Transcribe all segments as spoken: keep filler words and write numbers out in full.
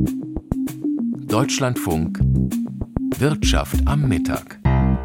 Deutschlandfunk Wirtschaft am Mittag.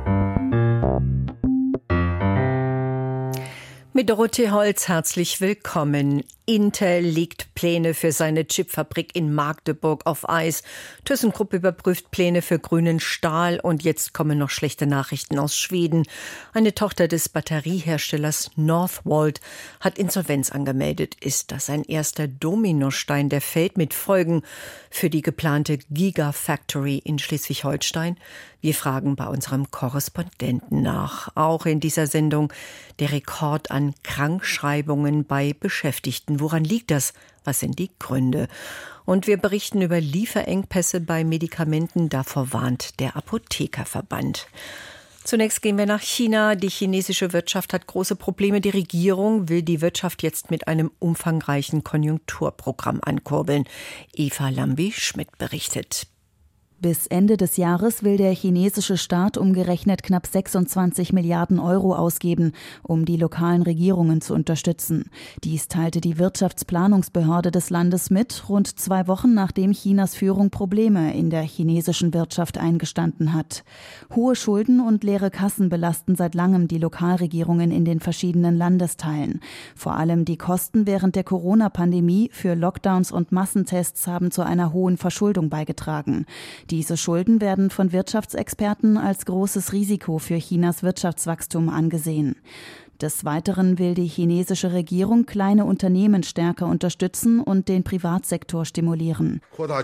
Mit Dorothee Holz herzlich willkommen. Intel legt Pläne für seine Chipfabrik in Magdeburg auf Eis. ThyssenKrupp überprüft Pläne für grünen Stahl und jetzt kommen noch schlechte Nachrichten aus Schweden. Eine Tochter des Batterieherstellers Northvolt hat Insolvenz angemeldet. Ist das ein erster Dominostein, der fällt mit Folgen für die geplante Gigafactory in Schleswig-Holstein? Wir fragen bei unserem Korrespondenten nach. Auch in dieser Sendung der Rekord an Krankschreibungen bei Beschäftigten. Woran liegt das? Was sind die Gründe? Und wir berichten über Lieferengpässe bei Medikamenten. Davor warnt der Apothekerverband. Zunächst gehen wir nach China. Die chinesische Wirtschaft hat große Probleme. Die Regierung will die Wirtschaft jetzt mit einem umfangreichen Konjunkturprogramm ankurbeln. Eva Lambi-Schmidt berichtet. Bis Ende des Jahres will der chinesische Staat umgerechnet knapp sechsundzwanzig Milliarden Euro ausgeben, um die lokalen Regierungen zu unterstützen. Dies teilte die Wirtschaftsplanungsbehörde des Landes mit, rund zwei Wochen nachdem Chinas Führung Probleme in der chinesischen Wirtschaft eingestanden hat. Hohe Schulden und leere Kassen belasten seit langem die Lokalregierungen in den verschiedenen Landesteilen. Vor allem die Kosten während der Corona-Pandemie für Lockdowns und Massentests haben zu einer hohen Verschuldung beigetragen. Diese Schulden werden von Wirtschaftsexperten als großes Risiko für Chinas Wirtschaftswachstum angesehen. Des Weiteren will die chinesische Regierung kleine Unternehmen stärker unterstützen und den Privatsektor stimulieren.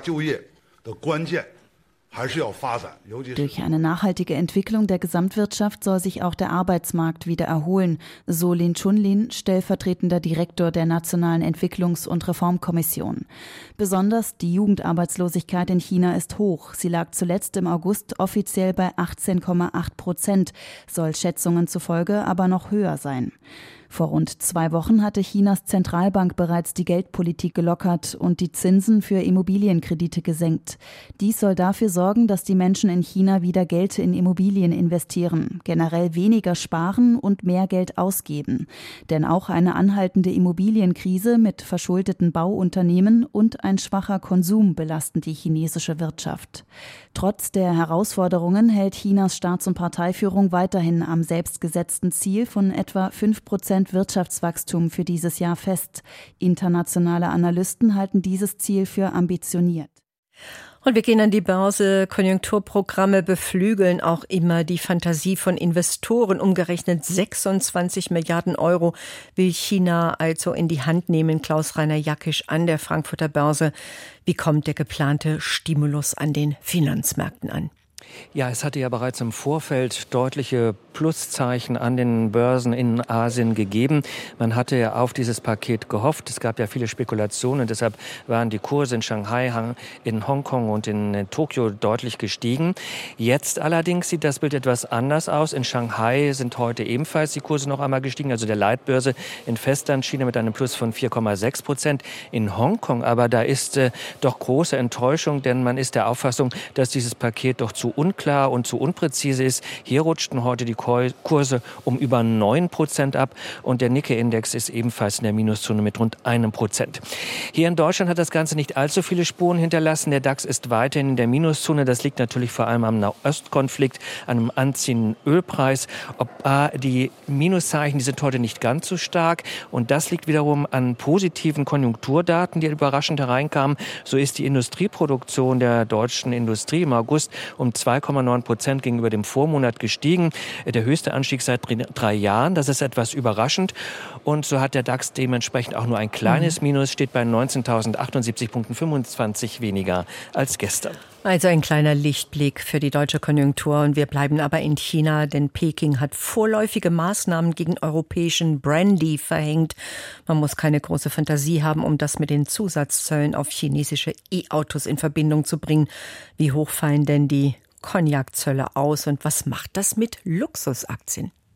Durch eine nachhaltige Entwicklung der Gesamtwirtschaft soll sich auch der Arbeitsmarkt wieder erholen, so Lin Chunlin, stellvertretender Direktor der Nationalen Entwicklungs- und Reformkommission. Besonders die Jugendarbeitslosigkeit in China ist hoch. Sie lag zuletzt im August offiziell bei achtzehn Komma acht Prozent, soll Schätzungen zufolge aber noch höher sein. Vor rund zwei Wochen hatte Chinas Zentralbank bereits die Geldpolitik gelockert und die Zinsen für Immobilienkredite gesenkt. Dies soll dafür sorgen, dass die Menschen in China wieder Geld in Immobilien investieren, generell weniger sparen und mehr Geld ausgeben. Denn auch eine anhaltende Immobilienkrise mit verschuldeten Bauunternehmen und ein schwacher Konsum belasten die chinesische Wirtschaft. Trotz der Herausforderungen hält Chinas Staats- und Parteiführung weiterhin am selbstgesetzten Ziel von etwa fünf Prozent Wirtschaftswachstum für dieses Jahr fest. Internationale Analysten halten dieses Ziel für ambitioniert. Und wir gehen an die Börse. Konjunkturprogramme beflügeln auch immer die Fantasie von Investoren. Umgerechnet sechsundzwanzig Milliarden Euro will China also in die Hand nehmen. Klaus-Rainer Jackisch an der Frankfurter Börse. Wie kommt der geplante Stimulus an den Finanzmärkten an? Ja, es hatte ja bereits im Vorfeld deutliche Pluszeichen an den Börsen in Asien gegeben. Man hatte ja auf dieses Paket gehofft. Es gab ja viele Spekulationen. Deshalb waren die Kurse in Shanghai, in Hongkong und in Tokio deutlich gestiegen. Jetzt allerdings sieht das Bild etwas anders aus. In Shanghai sind heute ebenfalls die Kurse noch einmal gestiegen. Also der Leitbörse in Festlandchina mit einem Plus von vier Komma sechs Prozent. In Hongkong aber da ist äh, doch große Enttäuschung, denn man ist der Auffassung, dass dieses Paket doch zu unklar und zu unpräzise ist. Hier rutschten heute die Kurse um über neun Prozent ab und der Nikkei-Index ist ebenfalls in der Minuszone mit rund einem Prozent. Hier in Deutschland hat das Ganze nicht allzu viele Spuren hinterlassen. Der DAX ist weiterhin in der Minuszone. Das liegt natürlich vor allem am Nahostkonflikt, an einem anziehenden Ölpreis. Ob, äh, die Minuszeichen, die sind heute nicht ganz so stark und das liegt wiederum an positiven Konjunkturdaten, die überraschend hereinkamen. So ist die Industrieproduktion der deutschen Industrie im August um zwei Komma neun Prozent gegenüber dem Vormonat gestiegen. Der höchste Anstieg seit drei Jahren. Das ist etwas überraschend. Und so hat der DAX dementsprechend auch nur ein kleines Minus, steht bei neunzehntausendachtzundsiebzig Komma fünfundzwanzig weniger als gestern. Also ein kleiner Lichtblick für die deutsche Konjunktur. Und wir bleiben aber in China, denn Peking hat vorläufige Maßnahmen gegen europäischen Brandy verhängt. Man muss keine große Fantasie haben, um das mit den Zusatzzöllen auf chinesische E-Autos in Verbindung zu bringen. Wie hoch fallen denn die Cognac-Zölle aus und was macht das mit Luxusaktien?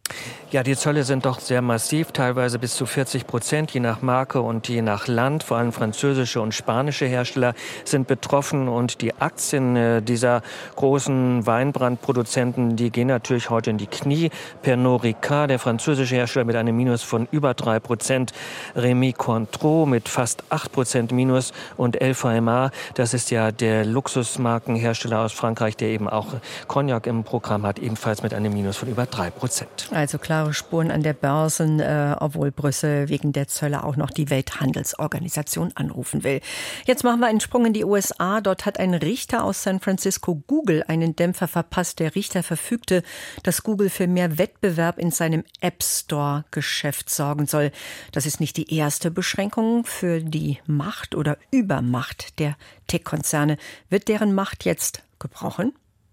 Ja, die Zölle sind doch sehr massiv, teilweise bis zu vierzig Prozent, je nach Marke und je nach Land. Vor allem französische und spanische Hersteller sind betroffen und die Aktien dieser großen Weinbrandproduzenten, die gehen natürlich heute in die Knie. Pernod Ricard, der französische Hersteller, mit einem Minus von über drei Prozent, Rémy Cointreau mit fast acht Prozent Minus und L V M A, das ist ja der Luxusmarkenhersteller aus Frankreich, der eben auch Cognac im Programm hat, ebenfalls mit einem Minus von über drei Prozent. Also klare Spuren an der Börsen, äh, obwohl Brüssel wegen der Zölle auch noch die Welthandelsorganisation anrufen will. Jetzt machen wir einen Sprung in die U S A. Dort hat ein Richter aus San Francisco Google einen Dämpfer verpasst. Der Richter verfügte, dass Google für mehr Wettbewerb in seinem App Store-Geschäft sorgen soll. Das ist nicht die erste Beschränkung für die Macht oder Übermacht der Tech-Konzerne. Wird deren Macht jetzt gebrochen?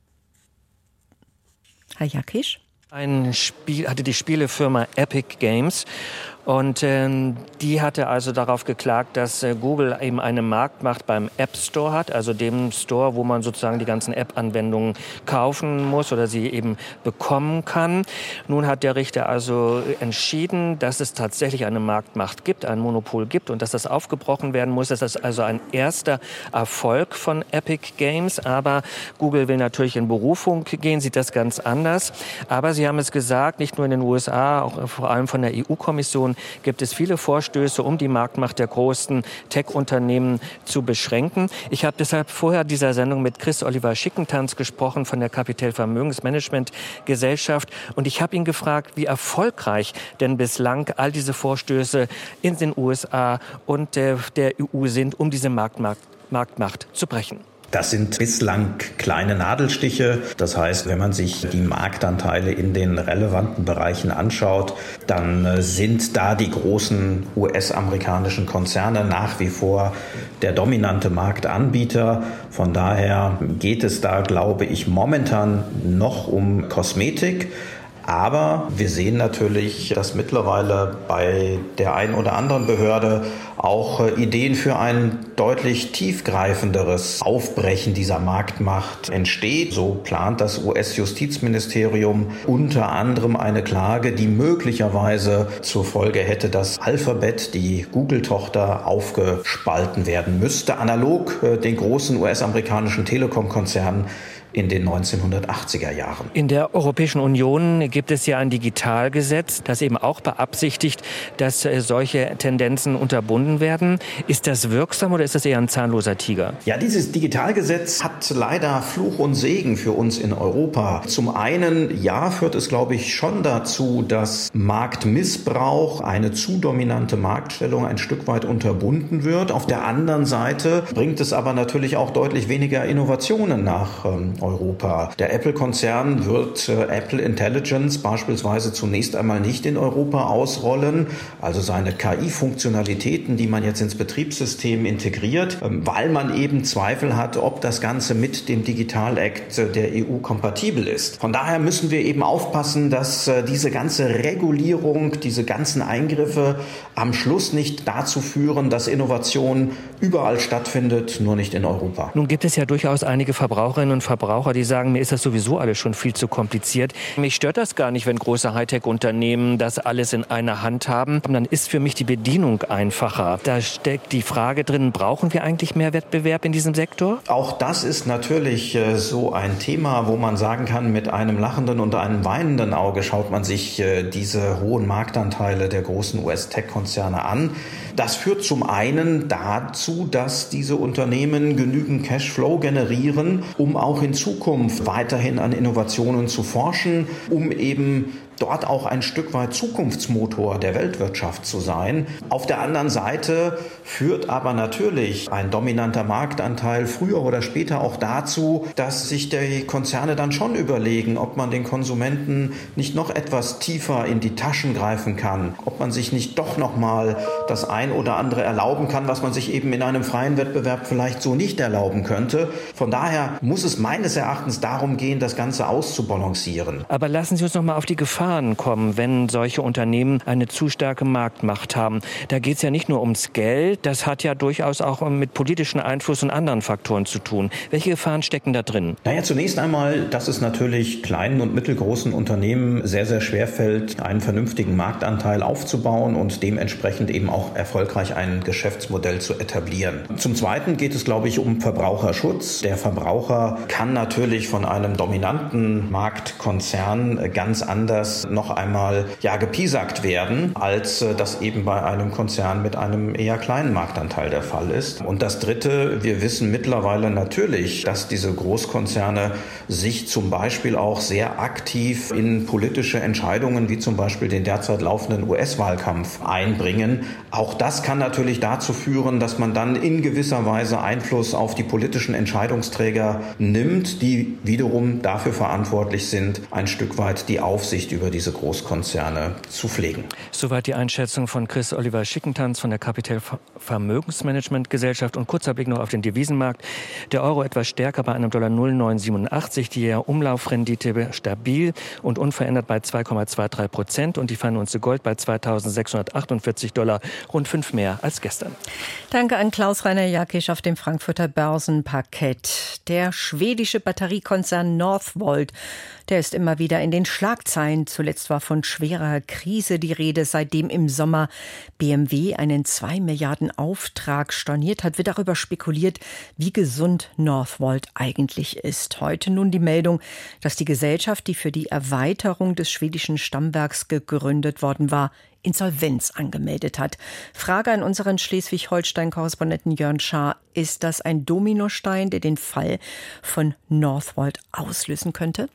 Herr Jakisch? Ein Spiel hatte die Spielefirma Epic Games. Und ähm, die hatte also darauf geklagt, dass äh, Google eben eine Marktmacht beim App Store hat, also dem Store, wo man sozusagen die ganzen App-Anwendungen kaufen muss oder sie eben bekommen kann. Nun hat der Richter also entschieden, dass es tatsächlich eine Marktmacht gibt, ein Monopol gibt und dass das aufgebrochen werden muss. Das ist also ein erster Erfolg von Epic Games. Aber Google will natürlich in Berufung gehen, sieht das ganz anders. Aber sie haben es gesagt, nicht nur in den U S A, auch vor allem von der E U-Kommission, gibt es viele Vorstöße, um die Marktmacht der großen Tech-Unternehmen zu beschränken. Ich habe deshalb vorher dieser Sendung mit Chris Oliver Schickentanz gesprochen von der Capital Vermögensmanagement Gesellschaft und ich habe ihn gefragt, wie erfolgreich denn bislang all diese Vorstöße in den U S A und der, der E U sind, um diese Marktmacht, Marktmacht zu brechen. Das sind bislang kleine Nadelstiche. Das heißt, wenn man sich die Marktanteile in den relevanten Bereichen anschaut, dann sind da die großen U S-amerikanischen Konzerne nach wie vor der dominante Marktanbieter. Von daher geht es da, glaube ich, momentan noch um Kosmetik. Aber wir sehen natürlich, dass mittlerweile bei der einen oder anderen Behörde auch Ideen für ein deutlich tiefgreifenderes Aufbrechen dieser Marktmacht entsteht. So plant das U S-Justizministerium unter anderem eine Klage, die möglicherweise zur Folge hätte, dass Alphabet, die Google-Tochter, aufgespalten werden müsste, analog den großen U S-amerikanischen Telekom-Konzernen in den neunzehnhundertachtziger Jahren. In der Europäischen Union gibt es ja ein Digitalgesetz, das eben auch beabsichtigt, dass äh, solche Tendenzen unterbunden werden. Ist das wirksam oder ist das eher ein zahnloser Tiger? Ja, dieses Digitalgesetz hat leider Fluch und Segen für uns in Europa. Zum einen, ja, führt es, glaube ich, schon dazu, dass Marktmissbrauch, eine zu dominante Marktstellung ein Stück weit unterbunden wird. Auf der anderen Seite bringt es aber natürlich auch deutlich weniger Innovationen nach ähm, Europa. Der Apple-Konzern wird äh, Apple Intelligence beispielsweise zunächst einmal nicht in Europa ausrollen, also seine K I-Funktionalitäten, die man jetzt ins Betriebssystem integriert, ähm, weil man eben Zweifel hat, ob das Ganze mit dem Digital Act äh, der E U kompatibel ist. Von daher müssen wir eben aufpassen, dass äh, diese ganze Regulierung, diese ganzen Eingriffe am Schluss nicht dazu führen, dass Innovation überall stattfindet, nur nicht in Europa. Nun gibt es ja durchaus einige Verbraucherinnen und Verbraucher, die sagen, mir ist das sowieso alles schon viel zu kompliziert. Mich stört das gar nicht, wenn große Hightech-Unternehmen das alles in einer Hand haben. Dann ist für mich die Bedienung einfacher. Da steckt die Frage drin, brauchen wir eigentlich mehr Wettbewerb in diesem Sektor? Auch das ist natürlich äh, so ein Thema, wo man sagen kann, mit einem lachenden und einem weinenden Auge schaut man sich äh, diese hohen Marktanteile der großen U S-Tech-Konzerne an. Das führt zum einen dazu, dass diese Unternehmen genügend Cashflow generieren, um auch in Zukunft weiterhin an Innovationen zu forschen, um eben dort auch ein Stück weit Zukunftsmotor der Weltwirtschaft zu sein. Auf der anderen Seite führt aber natürlich ein dominanter Marktanteil früher oder später auch dazu, dass sich die Konzerne dann schon überlegen, ob man den Konsumenten nicht noch etwas tiefer in die Taschen greifen kann, ob man sich nicht doch noch mal das ein oder andere erlauben kann, was man sich eben in einem freien Wettbewerb vielleicht so nicht erlauben könnte. Von daher muss es meines Erachtens darum gehen, das Ganze auszubalancieren. Aber lassen Sie uns noch mal auf die Gefahr Gefahren kommen, wenn solche Unternehmen eine zu starke Marktmacht haben. Da geht es ja nicht nur ums Geld, das hat ja durchaus auch mit politischen Einfluss und anderen Faktoren zu tun. Welche Gefahren stecken da drin? Naja, zunächst einmal, dass es natürlich kleinen und mittelgroßen Unternehmen sehr, sehr schwer fällt, einen vernünftigen Marktanteil aufzubauen und dementsprechend eben auch erfolgreich ein Geschäftsmodell zu etablieren. Zum Zweiten geht es, glaube ich, um Verbraucherschutz. Der Verbraucher kann natürlich von einem dominanten Marktkonzern ganz anders noch einmal ja, gepiesackt werden, als das eben bei einem Konzern mit einem eher kleinen Marktanteil der Fall ist. Und das Dritte, wir wissen mittlerweile natürlich, dass diese Großkonzerne sich zum Beispiel auch sehr aktiv in politische Entscheidungen, wie zum Beispiel den derzeit laufenden U S-Wahlkampf, einbringen. Auch das kann natürlich dazu führen, dass man dann in gewisser Weise Einfluss auf die politischen Entscheidungsträger nimmt, die wiederum dafür verantwortlich sind, ein Stück weit die Aufsicht über diese Großkonzerne zu pflegen. Soweit die Einschätzung von Chris Oliver Schickentanz von der Capital Vermögensmanagementgesellschaft. Und kurzer Blick noch auf den Devisenmarkt. Der Euro etwas stärker bei einem Dollar null Komma neun siebenundachtzig, die Umlaufrendite stabil und unverändert bei zwei Komma drei zwei Prozent und die Feinunze Gold bei zweitausendsechshundertachtundvierzig Dollar, rund fünf mehr als gestern. Danke an Klaus-Rainer Jakisch auf dem Frankfurter Börsenparkett. Der schwedische Batteriekonzern Northvolt, der ist immer wieder in den Schlagzeilen. Zuletzt war von schwerer Krise die Rede, seitdem im Sommer B M W einen zwei Milliarden Auftrag storniert hat, wird darüber spekuliert, wie gesund Northvolt eigentlich ist. Heute nun die Meldung, dass die Gesellschaft, die für die Erweiterung des schwedischen Stammwerks gegründet worden war, Insolvenz angemeldet hat. Frage an unseren Schleswig-Holstein-Korrespondenten Jörn Schaar: Ist das ein Dominostein, der den Fall von Northvolt auslösen könnte?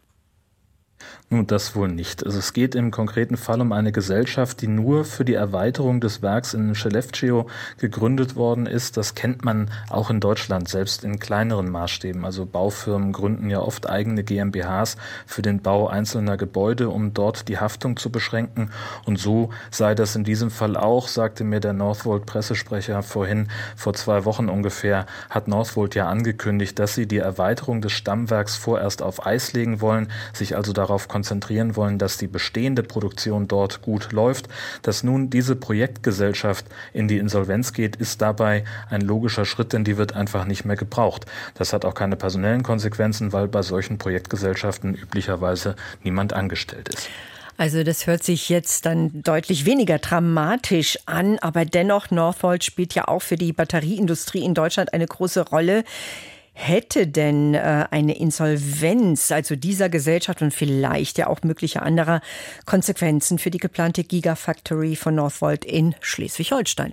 Nun, das wohl nicht. Also es geht im konkreten Fall um eine Gesellschaft, die nur für die Erweiterung des Werks in Skellefteå gegründet worden ist. Das kennt man auch in Deutschland, selbst in kleineren Maßstäben. Also Baufirmen gründen ja oft eigene G m b Hs für den Bau einzelner Gebäude, um dort die Haftung zu beschränken. Und so sei das in diesem Fall auch, sagte mir der Northvolt-Pressesprecher vorhin. Vor zwei Wochen ungefähr hat Northvolt ja angekündigt, dass sie die Erweiterung des Stammwerks vorerst auf Eis legen wollen, sich also darauf konzentrieren wollen, dass die bestehende Produktion dort gut läuft. Dass nun diese Projektgesellschaft in die Insolvenz geht, ist dabei ein logischer Schritt, denn die wird einfach nicht mehr gebraucht. Das hat auch keine personellen Konsequenzen, weil bei solchen Projektgesellschaften üblicherweise niemand angestellt ist. Also das hört sich jetzt dann deutlich weniger dramatisch an, aber dennoch, Northvolt spielt ja auch für die Batterieindustrie in Deutschland eine große Rolle. Hätte denn äh, eine Insolvenz, also dieser Gesellschaft und vielleicht ja auch mögliche anderer, Konsequenzen für die geplante Gigafactory von Northvolt in Schleswig-Holstein?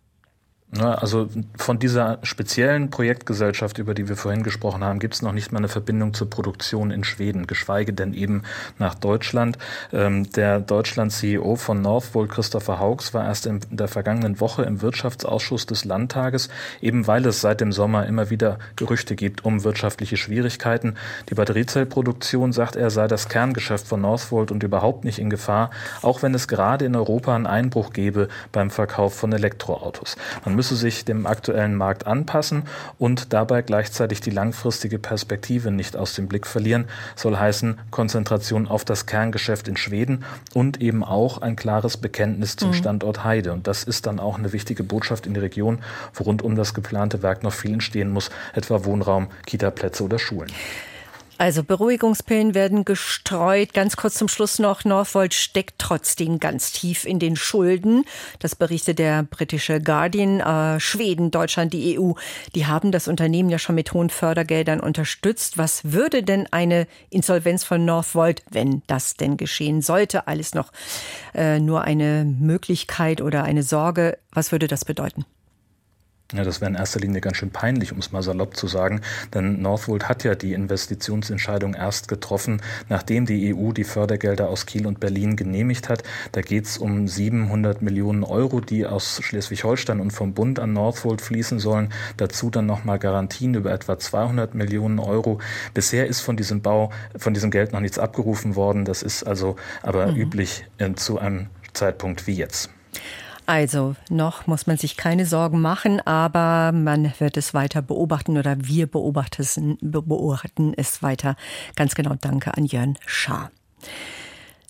Also von dieser speziellen Projektgesellschaft, über die wir vorhin gesprochen haben, gibt es noch nicht mal eine Verbindung zur Produktion in Schweden, geschweige denn eben nach Deutschland. Der Deutschland-C E O von Northvolt, Christopher Hauks, war erst in der vergangenen Woche im Wirtschaftsausschuss des Landtages, eben weil es seit dem Sommer immer wieder Gerüchte gibt um wirtschaftliche Schwierigkeiten. Die Batteriezellproduktion, sagt er, sei das Kerngeschäft von Northvolt und überhaupt nicht in Gefahr, auch wenn es gerade in Europa einen Einbruch gebe beim Verkauf von Elektroautos. Man müsse sich dem aktuellen Markt anpassen und dabei gleichzeitig die langfristige Perspektive nicht aus dem Blick verlieren. Soll heißen Konzentration auf das Kerngeschäft in Schweden und eben auch ein klares Bekenntnis zum mhm. Standort Heide. Und das ist dann auch eine wichtige Botschaft in die Region, wo rund um das geplante Werk noch viel entstehen muss, etwa Wohnraum, Kitaplätze oder Schulen. Also Beruhigungspillen werden gestreut. Ganz kurz zum Schluss noch, Northvolt steckt trotzdem ganz tief in den Schulden. Das berichtet der britische Guardian. Äh, Schweden, Deutschland, die E U, die haben das Unternehmen ja schon mit hohen Fördergeldern unterstützt. Was würde denn eine Insolvenz von Northvolt, wenn das denn geschehen sollte, alles noch äh, nur eine Möglichkeit oder eine Sorge, was würde das bedeuten? Ja, das wäre in erster Linie ganz schön peinlich, um es mal salopp zu sagen, denn Northvolt hat ja die Investitionsentscheidung erst getroffen, nachdem die E U die Fördergelder aus Kiel und Berlin genehmigt hat. Da geht es um siebenhundert Millionen Euro, die aus Schleswig-Holstein und vom Bund an Northvolt fließen sollen. Dazu dann nochmal Garantien über etwa zweihundert Millionen Euro. Bisher ist von diesem Bau, von diesem Geld noch nichts abgerufen worden. Das ist also aber mhm. üblich äh, zu einem Zeitpunkt wie jetzt. Also noch muss man sich keine Sorgen machen, aber man wird es weiter beobachten oder wir beobachten, beobachten es weiter. Ganz genau, danke an Jörn Schaar.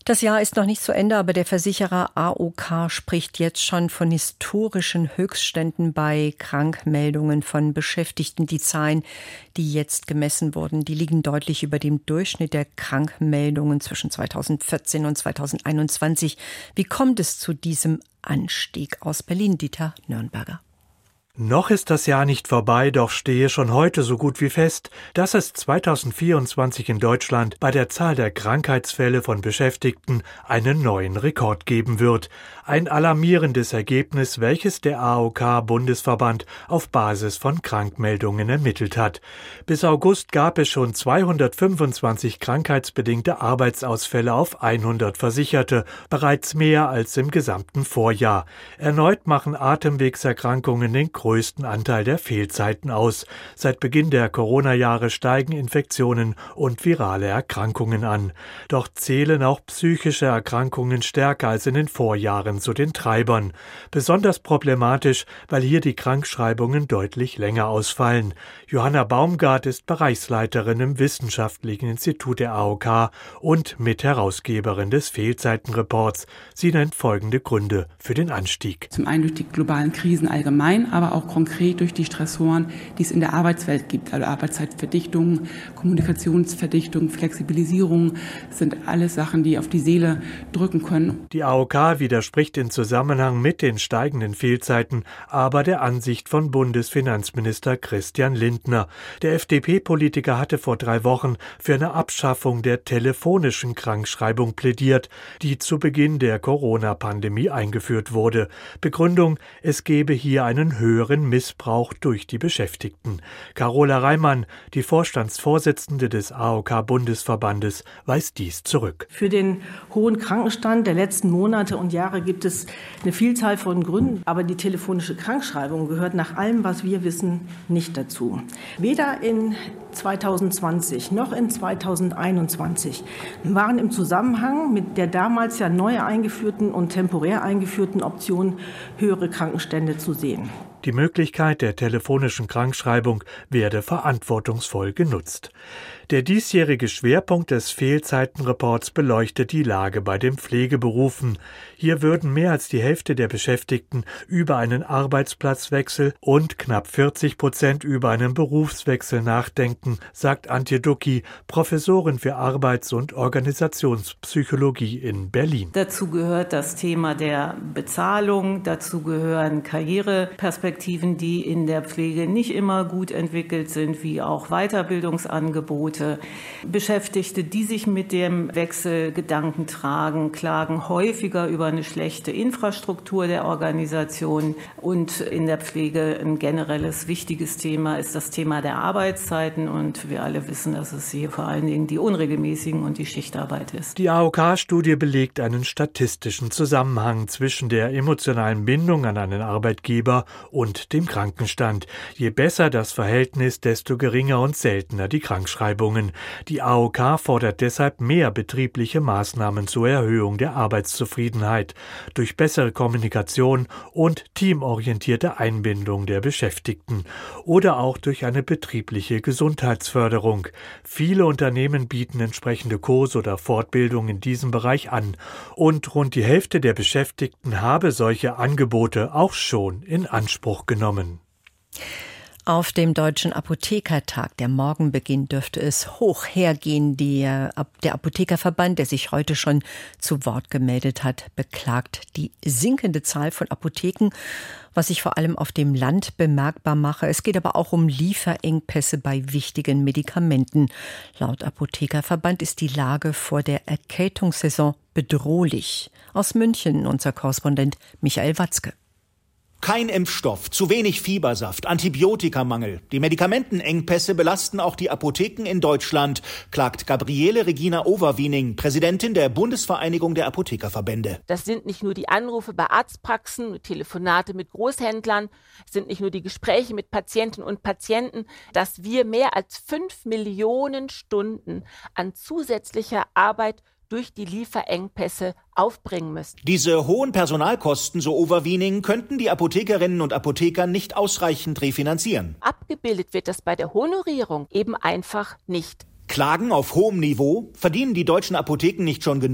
Das Jahr ist noch nicht zu Ende, aber der Versicherer A O K spricht jetzt schon von historischen Höchstständen bei Krankmeldungen von Beschäftigten. Die Zahlen, die jetzt gemessen wurden, die liegen deutlich über dem Durchschnitt der Krankmeldungen zwischen zweitausendvierzehn und zweitausendeinundzwanzig. Wie kommt es zu diesem Anstieg? Aus Berlin, Dieter Nürnberger. Noch ist das Jahr nicht vorbei, doch stehe schon heute so gut wie fest, dass es zweitausendvierundzwanzig in Deutschland bei der Zahl der Krankheitsfälle von Beschäftigten einen neuen Rekord geben wird. Ein alarmierendes Ergebnis, welches der A O K-Bundesverband auf Basis von Krankmeldungen ermittelt hat. Bis August gab es schon zweihundertfünfundzwanzig krankheitsbedingte Arbeitsausfälle auf hundert Versicherte, bereits mehr als im gesamten Vorjahr. Erneut machen Atemwegserkrankungen den größten Anteil der Fehlzeiten aus. Seit Beginn der Corona-Jahre steigen Infektionen und virale Erkrankungen an. Doch zählen auch psychische Erkrankungen stärker als in den Vorjahren zu den Treibern. Besonders problematisch, weil hier die Krankschreibungen deutlich länger ausfallen. Johanna Baumgart ist Bereichsleiterin im Wissenschaftlichen Institut der A O K und Mitherausgeberin des Fehlzeitenreports. Sie nennt folgende Gründe für den Anstieg. Zum einen durch die globalen Krisen allgemein, aber auch konkret durch die Stressoren, die es in der Arbeitswelt gibt. Also Arbeitszeitverdichtung, Kommunikationsverdichtung, Flexibilisierung sind alles Sachen, die auf die Seele drücken können. Die A O K widerspricht in Zusammenhang mit den steigenden Fehlzeiten aber der Ansicht von Bundesfinanzminister Christian Lindner. Der F D P-Politiker hatte vor drei Wochen für eine Abschaffung der telefonischen Krankschreibung plädiert, die zu Beginn der Corona-Pandemie eingeführt wurde. Begründung, es gebe hier einen höheren Missbrauch durch die Beschäftigten. Carola Reimann, die Vorstandsvorsitzende des A O K-Bundesverbandes, weist dies zurück. Für den hohen Krankenstand der letzten Monate und Jahre gibt es eine Vielzahl von Gründen, aber die telefonische Krankschreibung gehört nach allem, was wir wissen, nicht dazu. Weder in zweitausendzwanzig noch in zweitausendeinundzwanzig waren im Zusammenhang mit der damals ja neu eingeführten und temporär eingeführten Option höhere Krankenstände zu sehen. Die Möglichkeit der telefonischen Krankschreibung werde verantwortungsvoll genutzt. Der diesjährige Schwerpunkt des Fehlzeitenreports beleuchtet die Lage bei den Pflegeberufen. Hier würden mehr als die Hälfte der Beschäftigten über einen Arbeitsplatzwechsel und knapp vierzig Prozent über einen Berufswechsel nachdenken, sagt Antje Ducki, Professorin für Arbeits- und Organisationspsychologie in Berlin. Dazu gehört das Thema der Bezahlung, dazu gehören Karriereperspektiven, die in der Pflege nicht immer gut entwickelt sind, wie auch Weiterbildungsangebote. Beschäftigte, die sich mit dem Wechsel Gedanken tragen, klagen häufiger über eine schlechte Infrastruktur der Organisation. Und in der Pflege ein generelles wichtiges Thema ist das Thema der Arbeitszeiten. Und wir alle wissen, dass es hier vor allen Dingen die unregelmäßigen und die Schichtarbeit ist. Die A O K-Studie belegt einen statistischen Zusammenhang zwischen der emotionalen Bindung an einen Arbeitgeber und dem Krankenstand. Je besser das Verhältnis, desto geringer und seltener die Krankschreibung. Die A O K fordert deshalb mehr betriebliche Maßnahmen zur Erhöhung der Arbeitszufriedenheit durch bessere Kommunikation und teamorientierte Einbindung der Beschäftigten oder auch durch eine betriebliche Gesundheitsförderung. Viele Unternehmen bieten entsprechende Kurse oder Fortbildung in diesem Bereich an und rund die Hälfte der Beschäftigten habe solche Angebote auch schon in Anspruch genommen. Auf dem Deutschen Apothekertag, der morgen beginnt, dürfte es hoch hergehen. Der, der Apothekerverband, der sich heute schon zu Wort gemeldet hat, beklagt die sinkende Zahl von Apotheken, was sich vor allem auf dem Land bemerkbar mache. Es geht aber auch um Lieferengpässe bei wichtigen Medikamenten. Laut Apothekerverband ist die Lage vor der Erkältungssaison bedrohlich. Aus München unser Korrespondent Michael Watzke. Kein Impfstoff, zu wenig Fiebersaft, Antibiotikamangel. Die Medikamentenengpässe belasten auch die Apotheken in Deutschland, klagt Gabriele Regina Overwiening, Präsidentin der Bundesvereinigung der Apothekerverbände. Das sind nicht nur die Anrufe bei Arztpraxen, Telefonate mit Großhändlern, es sind nicht nur die Gespräche mit Patienten und Patienten, dass wir mehr als fünf Millionen Stunden an zusätzlicher Arbeit durch die Lieferengpässe aufbringen müssen. Diese hohen Personalkosten, so Overwiening, könnten die Apothekerinnen und Apotheker nicht ausreichend refinanzieren. Abgebildet wird das bei der Honorierung eben einfach nicht. Klagen auf hohem Niveau? Verdienen die deutschen Apotheken nicht schon genug?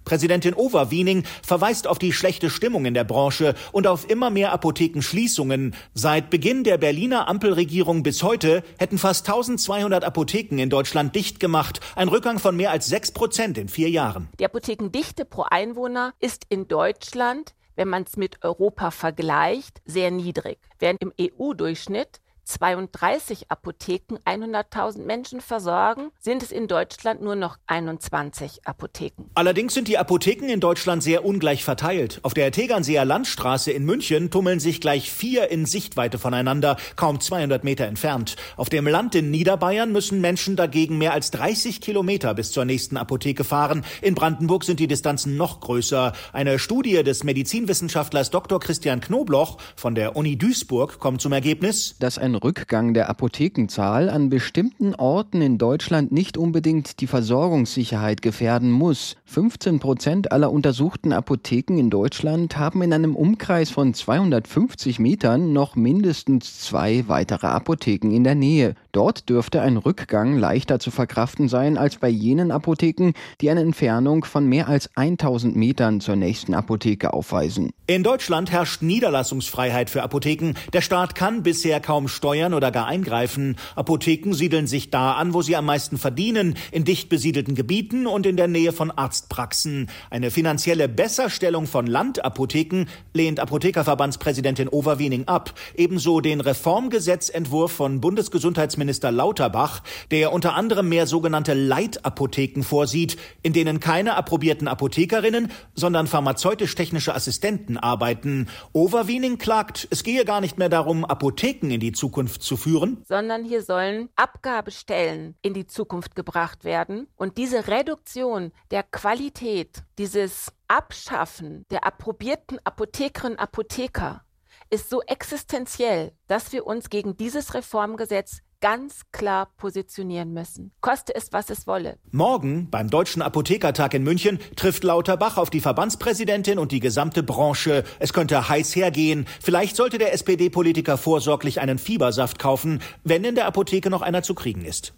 Präsidentin Overwiening verweist auf die schlechte Stimmung in der Branche und auf immer mehr Apothekenschließungen. Seit Beginn der Berliner Ampelregierung bis heute hätten fast eintausendzweihundert Apotheken in Deutschland dicht gemacht. Ein Rückgang von mehr als sechs Prozent in vier Jahren. Die Apothekendichte pro Einwohner ist in Deutschland, wenn man es mit Europa vergleicht, sehr niedrig. Während im E U-Durchschnitt zweiunddreißig Apotheken hunderttausend Menschen versorgen, sind es in Deutschland nur noch einundzwanzig Apotheken. Allerdings sind die Apotheken in Deutschland sehr ungleich verteilt. Auf der Tegernseer Landstraße in München tummeln sich gleich vier in Sichtweite voneinander, kaum zweihundert Meter entfernt. Auf dem Land in Niederbayern müssen Menschen dagegen mehr als dreißig Kilometer bis zur nächsten Apotheke fahren. In Brandenburg sind die Distanzen noch größer. Eine Studie des Medizinwissenschaftlers Doktor Christian Knobloch von der Uni Duisburg kommt zum Ergebnis, dass ein Rückgang der Apothekenzahl an bestimmten Orten in Deutschland nicht unbedingt die Versorgungssicherheit gefährden muss. fünfzehn Prozent aller untersuchten Apotheken in Deutschland haben in einem Umkreis von zweihundertfünfzig Metern noch mindestens zwei weitere Apotheken in der Nähe. Dort dürfte ein Rückgang leichter zu verkraften sein als bei jenen Apotheken, die eine Entfernung von mehr als tausend Metern zur nächsten Apotheke aufweisen. In Deutschland herrscht Niederlassungsfreiheit für Apotheken. Der Staat kann bisher kaum steuern oder gar eingreifen. Apotheken siedeln sich da an, wo sie am meisten verdienen, in dicht besiedelten Gebieten und in der Nähe von Arztpraxen. Eine finanzielle Besserstellung von Landapotheken lehnt Apothekerverbandspräsidentin Overwiening ab. Ebenso den Reformgesetzentwurf von Bundesgesundheitsminister Lauterbach, der unter anderem mehr sogenannte Leitapotheken vorsieht, in denen keine approbierten Apothekerinnen, sondern pharmazeutisch-technische Assistenten arbeiten. Overwiening klagt, es gehe gar nicht mehr darum, Apotheken in die Zukunft zu führen, sondern hier sollen Abgabestellen in die Zukunft gebracht werden. Und diese Reduktion der Qualität, dieses Abschaffen der approbierten Apothekerinnen und Apotheker ist so existenziell, dass wir uns gegen dieses Reformgesetz ganz klar positionieren müssen. Koste es, was es wolle. Morgen beim Deutschen Apothekertag in München trifft Lauterbach auf die Verbandspräsidentin und die gesamte Branche. Es könnte heiß hergehen. Vielleicht sollte der S P D-Politiker vorsorglich einen Fiebersaft kaufen, wenn in der Apotheke noch einer zu kriegen ist.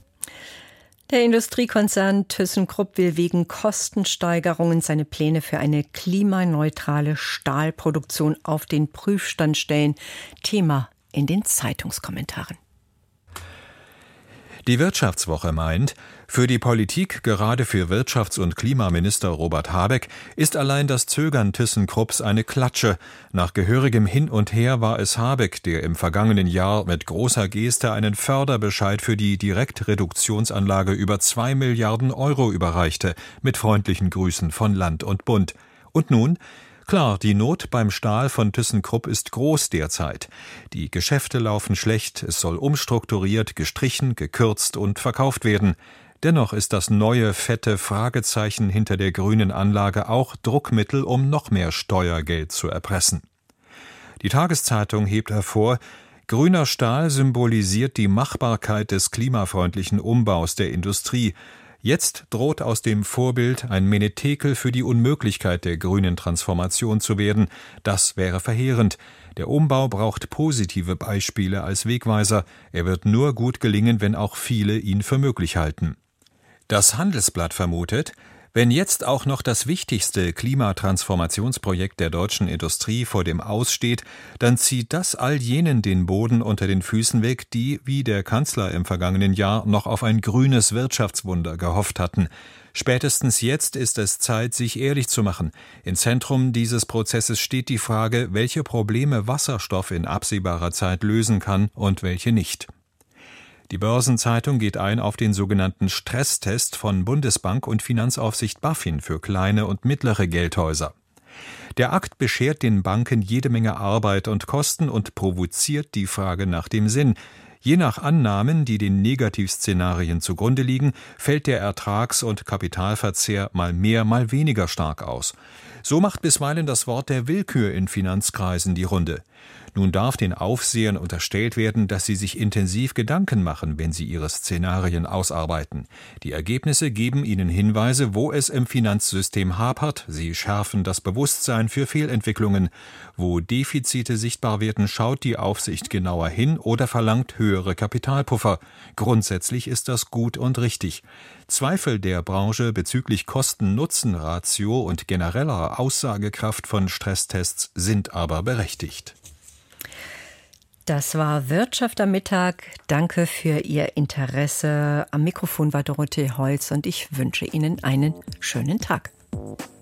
Der Industriekonzern ThyssenKrupp will wegen Kostensteigerungen seine Pläne für eine klimaneutrale Stahlproduktion auf den Prüfstand stellen. Thema in den Zeitungskommentaren. Die Wirtschaftswoche meint, für die Politik, gerade für Wirtschafts- und Klimaminister Robert Habeck, ist allein das Zögern ThyssenKrupps eine Klatsche. Nach gehörigem Hin und Her war es Habeck, der im vergangenen Jahr mit großer Geste einen Förderbescheid für die Direktreduktionsanlage über zwei Milliarden Euro überreichte, mit freundlichen Grüßen von Land und Bund. Und nun? Klar, die Not beim Stahl von ThyssenKrupp ist groß derzeit. Die Geschäfte laufen schlecht, es soll umstrukturiert, gestrichen, gekürzt und verkauft werden. Dennoch ist das neue fette Fragezeichen hinter der grünen Anlage auch Druckmittel, um noch mehr Steuergeld zu erpressen. Die Tageszeitung hebt hervor, grüner Stahl symbolisiert die Machbarkeit des klimafreundlichen Umbaus der Industrie. Jetzt droht aus dem Vorbild ein Menetekel für die Unmöglichkeit der grünen Transformation zu werden. Das wäre verheerend. Der Umbau braucht positive Beispiele als Wegweiser. Er wird nur gut gelingen, wenn auch viele ihn für möglich halten. Das Handelsblatt vermutet, wenn jetzt auch noch das wichtigste Klimatransformationsprojekt der deutschen Industrie vor dem Aus steht, dann zieht das all jenen den Boden unter den Füßen weg, die, wie der Kanzler im vergangenen Jahr, noch auf ein grünes Wirtschaftswunder gehofft hatten. Spätestens jetzt ist es Zeit, sich ehrlich zu machen. Im Zentrum dieses Prozesses steht die Frage, welche Probleme Wasserstoff in absehbarer Zeit lösen kann und welche nicht. Die Börsenzeitung geht ein auf den sogenannten Stresstest von Bundesbank und Finanzaufsicht BaFin für kleine und mittlere Geldhäuser. Der Akt beschert den Banken jede Menge Arbeit und Kosten und provoziert die Frage nach dem Sinn. Je nach Annahmen, die den Negativszenarien zugrunde liegen, fällt der Ertrags- und Kapitalverzehr mal mehr, mal weniger stark aus. So macht bisweilen das Wort der Willkür in Finanzkreisen die Runde. Nun darf den Aufsehern unterstellt werden, dass sie sich intensiv Gedanken machen, wenn sie ihre Szenarien ausarbeiten. Die Ergebnisse geben ihnen Hinweise, wo es im Finanzsystem hapert. Sie schärfen das Bewusstsein für Fehlentwicklungen. Wo Defizite sichtbar werden, schaut die Aufsicht genauer hin oder verlangt höhere Kapitalpuffer. Grundsätzlich ist das gut und richtig. Zweifel der Branche bezüglich Kosten-Nutzen-Ratio und genereller Aussagekraft von Stresstests sind aber berechtigt. Das war Wirtschaft am Mittag. Danke für Ihr Interesse. Am Mikrofon war Dorothee Holz und ich wünsche Ihnen einen schönen Tag.